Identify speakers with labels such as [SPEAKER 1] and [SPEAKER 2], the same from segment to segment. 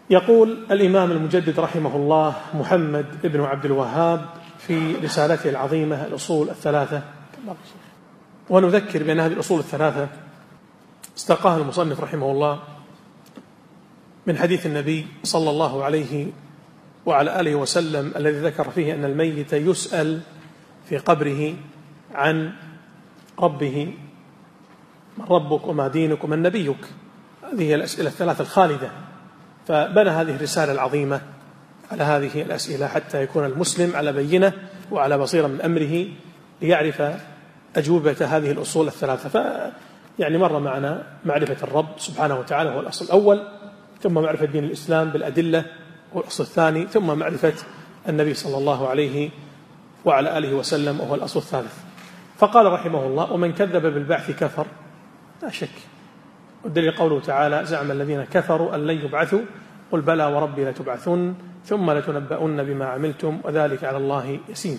[SPEAKER 1] يقول الإمام المجدد رحمه الله محمد بن عبد الوهاب في رسالته العظيمة الأصول الثلاثة، ونذكر بأن هذه الأصول الثلاثة استلقاها المصنف رحمه الله من حديث النبي صلى الله عليه وعلى آله وسلم الذي ذكر فيه أن الميت يسأل في قبره عن ربه: من ربك وما دينك ومن نبيك. هذه هي الأسئلة الثلاثة الخالدة، فبنى هذه الرسالة العظيمة على هذه الأسئلة حتى يكون المسلم على بينة وعلى بصيرة من أمره ليعرف أجوبة هذه الأصول الثلاثة. يعني مر معنا معرفة الرب سبحانه وتعالى هو الأصل الأول، ثم معرفة دين الإسلام بالأدلة هو الأصل الثاني، ثم معرفة النبي صلى الله عليه وعلى آله وسلم وهو الأصل الثالث. فقال رحمه الله: ومن كذب بالبعث كفر. لا شك، والدليل قوله تعالى: زعم الذين كفروا أن لن يبعثوا قل بلى وربي لتبعثن ثم لتنبؤن بما عملتم وذلك على الله يسير.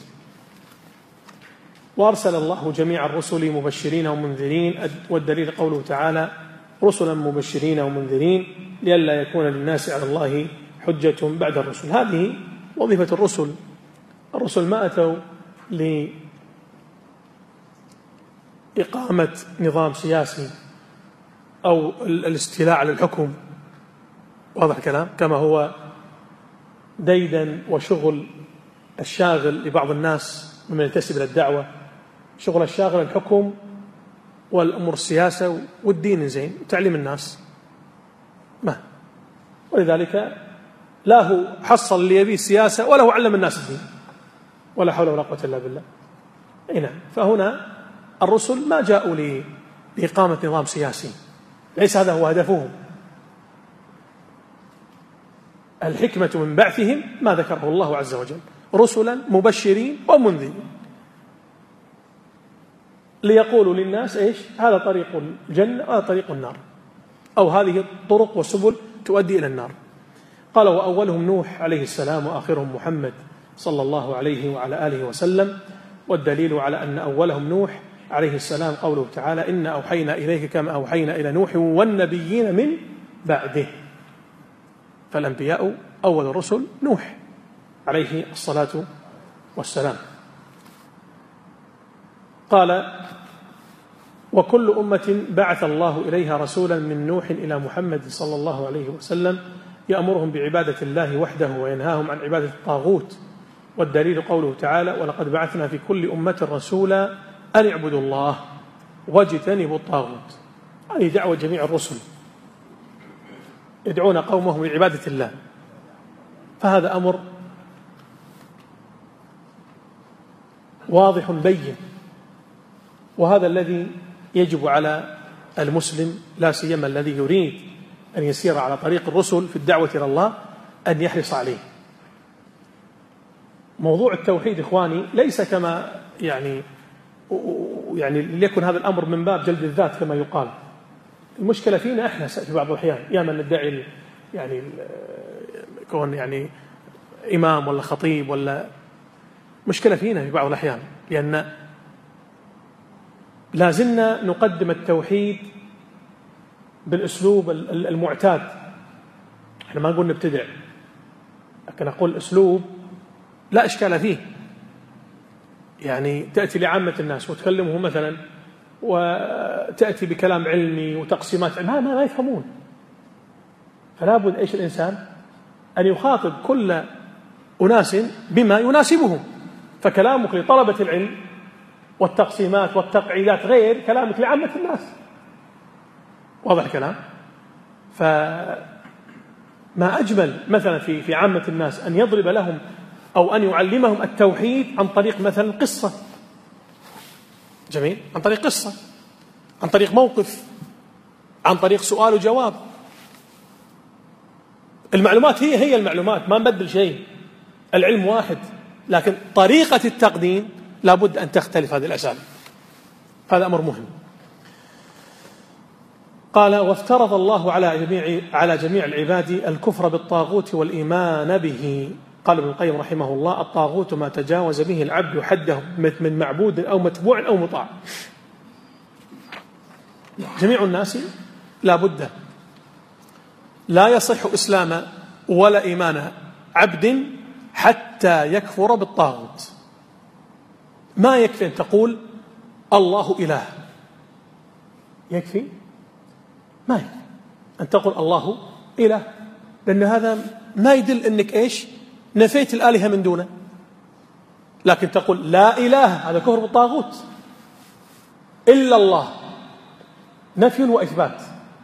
[SPEAKER 1] وأرسل الله جميع الرسل مبشرين ومنذرين، والدليل قوله تعالى: رسلا مبشرين ومنذرين لئلا يكون للناس على الله حجة بعد الرسل. هذه وظيفة الرسل. الرسل ما أتوا لإقامة نظام سياسي أو الاستيلاء على الحكم، واضح الكلام، كما هو ديدا وشغل الشاغل لبعض الناس ممن ينتسب إلى الدعوة. شغل الشاغل الحكم والأمور السياسة والدين زين وتعليم الناس ما، ولذلك لا هو حصل اللي يبيه السياسة ولا هو علم الناس الدين، ولا حول ولا قوة إلا بالله. نعم. فهنا الرسل ما جاءوا لإقامة نظام سياسي، ليس هذا هو هدفهم. الحكمة من بعثهم ما ذكره الله عز وجل: رسلا مبشرين ومنذرين، ليقولوا للناس إيش؟ هذا طريق الجنة وهذا طريق النار، أو هذه الطرق وسبل تؤدي إلى النار. قال: وأولهم نوح عليه السلام وآخرهم محمد صلى الله عليه وعلى آله وسلم. والدليل على أن أولهم نوح عليه السلام قوله تعالى: إنا أوحينا إليك كما أوحينا إلى نوح والنبيين من بعده. فالأنبياء أول الرسل نوح عليه الصلاة والسلام. قال: وكل أمة بعث الله إليها رسولا من نوح إلى محمد صلى الله عليه وسلم يأمرهم بعبادة الله وحده وينهاهم عن عبادة الطاغوت. والدليل قوله تعالى: ولقد بعثنا في كل أمة رسولا أن اعبدوا الله واجتنبوا الطاغوت. هذه دعوة جميع الرسل، يدعون قومهم لعبادة الله، فهذا أمر واضح بين، وهذا الذي يجب على المسلم لا سيما الذي يريد أن يسير على طريق الرسل في الدعوة إلى الله أن يحرص عليه. موضوع التوحيد إخواني ليس كما يعني ليكن هذا الأمر من باب جلد الذات كما يقال. المشكلة فينا إحنا في بعض الأحيان، يا من ندعي يعني كون يعني إمام ولا خطيب، ولا مشكلة فينا في بعض الأحيان، لأن لازلنا نقدم التوحيد بالأسلوب المعتاد. احنا ما نقول نبتدع، لكن نقول أسلوب لا إشكال فيه. يعني تأتي لعامة الناس وتكلمهم مثلا وتأتي بكلام علمي وتقسيمات ما يفهمون، فلا بد إيش الإنسان أن يخاطب كل أناس بما يناسبهم. فكلامك لطلبة العلم والتقسيمات والتقعيدات غير كلامك لعامة الناس، واضح الكلام. فما أجمل مثلا في عامة الناس أن يضرب لهم أو أن يعلمهم التوحيد عن طريق مثلا قصة، جميل، عن طريق قصة، عن طريق موقف، عن طريق سؤال وجواب. المعلومات هي المعلومات، ما نبدل شيء، العلم واحد، لكن طريقة التقديم لابد أن تختلف هذه الأساليب. هذا أمر مهم. قال: وافترض الله على جميع العباد الكفر بالطاغوت والإيمان به. قال ابن القيم رحمه الله: الطاغوت ما تجاوز به العبد حده من معبود أو متبوع أو مطاع. جميع الناس لا بد، لا يصح إسلام ولا إيمان عبد حتى يكفر بالطاغوت. ما يكفي أن تقول الله إله، يكفي؟ ما يكفي أن تقول الله إله، لأن هذا ما يدل أنك إيش؟ نفيت الآلهة من دونه. لكن تقول لا إله، هذا كفر بالطاغوت. إلا الله نفي وإثبات،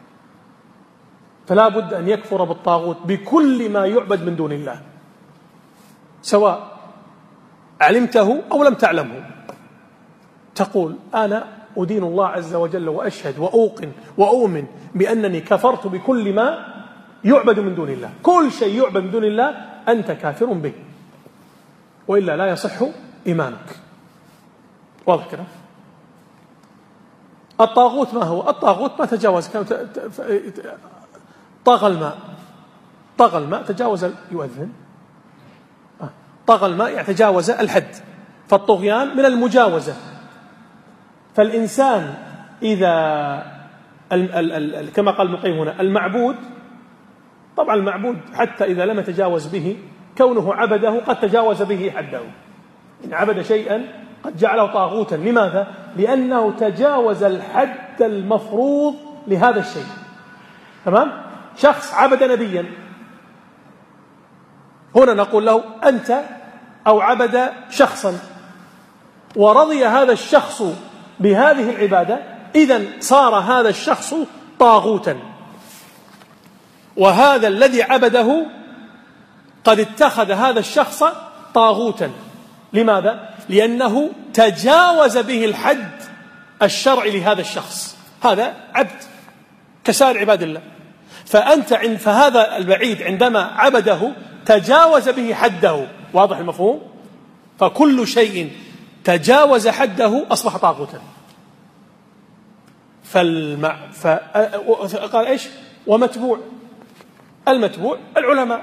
[SPEAKER 1] فلا بد أن يكفر بالطاغوت بكل ما يعبد من دون الله، سواء علمته أو لم تعلمه. تقول أنا أدين الله عز وجل وأشهد وأوقن وأؤمن بأنني كفرت بكل ما يعبد من دون الله. كل شيء يعبد من دون الله أنت كافر به، وإلا لا يصح إيمانك. واضح كده؟ الطاغوت ما هو؟ الطاغوت ما تجاوز، طغى الماء تجاوز، يؤذن، طغى الماء يتجاوز الحد، فالطغيان من المجاوزة. فالإنسان إذا كما قال ابن القيم هنا المعبود، طبعا المعبود حتى إذا لم يتجاوز به، كونه عبده قد تجاوز به حده. إن عبد شيئا قد جعله طاغوتا. لماذا؟ لأنه تجاوز الحد المفروض لهذا الشيء. تمام؟ شخص عبد نبيا، هنا نقول له أنت، أو عبد شخصا ورضي هذا الشخص بهذه العبادة، إذن صار هذا الشخص طاغوتا، وهذا الذي عبده قد اتخذ هذا الشخص طاغوتا. لماذا؟ لأنه تجاوز به الحد الشرعي لهذا الشخص. هذا عبد كسائر عباد الله، فهذا البعيد عندما عبده تجاوز به حده. واضح المفهوم؟ فكل شيء تجاوز حده أصبح طاغوتا. قال إيش؟ ومتبوع. المتبوع العلماء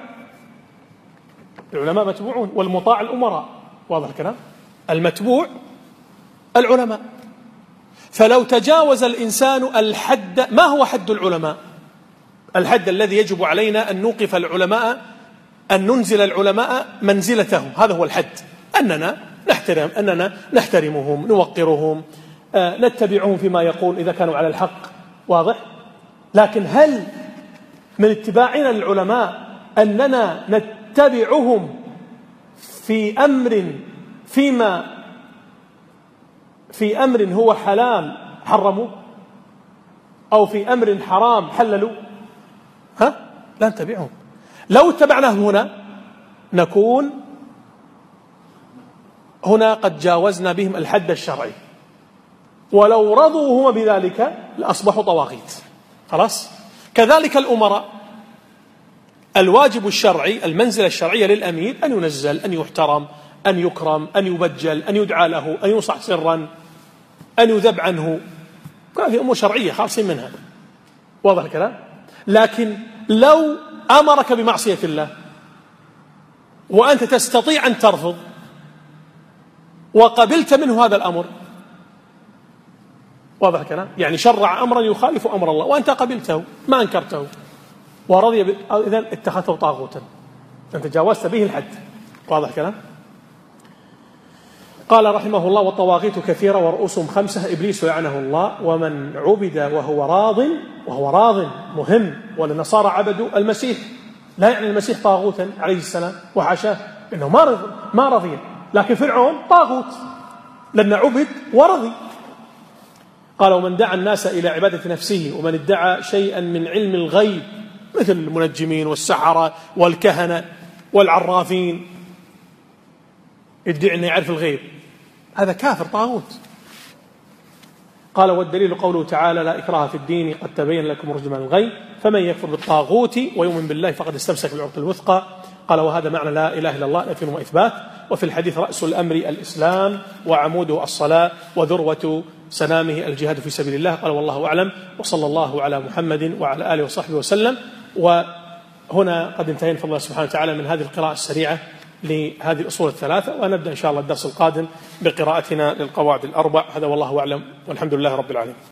[SPEAKER 1] متبوعون، والمطاع الأمراء. واضح الكلام؟ المتبوع العلماء. فلو تجاوز الإنسان الحد، ما هو حد العلماء؟ الحد الذي يجب علينا أن نوقف العلماء، أن ننزل العلماء منزلتهم. هذا هو الحد، أننا نحترمهم، نوقرهم، نتبعهم فيما يقول إذا كانوا على الحق. واضح؟ لكن هل من اتباعنا للعلماء أننا نتبعهم في أمر هو حلال حرموا، أو في أمر حرام حللوا؟ لا نتبعهم. لو اتبعناهم هنا نكون هنا قد جاوزنا بهم الحد الشرعي، ولو رضوا هم بذلك لأصبحوا طواغيت. خلاص؟ كذلك الأمراء، الواجب الشرعي، المنزلة الشرعية للأمير أن ينزل، أن يحترم، أن يكرم، أن يبجل، أن يدعى له، أن ينصح سرا، أن يذب عنه. هذه أمور شرعية خالصين منها. واضح الكلام؟ لكن لو أمرك بمعصية الله وأنت تستطيع أن ترفض وقبلت منه هذا الأمر، واضح الكلام؟ يعني شرع أمرا يخالف أمر الله وأنت قبلته ما أنكرته ورضي إذن اتخذته طاغوتا، أنت جاوزت به الحد. واضح الكلام؟ قال رحمه الله: والطواغيت كثيرة ورؤوسهم 5، إبليس لعنه الله، ومن عبد وهو راض مهم. والنصارى عبدوا المسيح، لا يعني المسيح طاغوتا عليه السلام وحاشاه، إنه ما رضي. لكن فرعون طاغوت لأن عبد ورضي. قال: ومن دعا الناس إلى عبادة نفسه، ومن ادعى شيئا من علم الغيب مثل المنجمين والسحرة والكهنة والعرافين، يدعي أنه يعرف الغيب، هذا كافر طاغوت. قال: والدليل قوله تعالى: لا إكراه في الدين قد تبين لكم الرشد من الغي، فمن يكفر بالطاغوت ويؤمن بالله فقد استمسك بالعروة الوثقى. قال: وهذا معنى لا إله إلا الله، نفي وإثبات. وفي الحديث: رأس الأمر الإسلام، وعموده الصلاة، وذروة سنامه الجهاد في سبيل الله. قال: والله أعلم، وصلى الله على محمد وعلى آله وصحبه وسلم. وهنا قد انتهينا بفضل الله سبحانه وتعالى من هذه القراءة السريعة لهذه الأصول الثلاثة، ونبدأ إن شاء الله الدرس القادم بقراءتنا للقواعد الأربع. هذا والله أعلم، والحمد لله رب العالمين.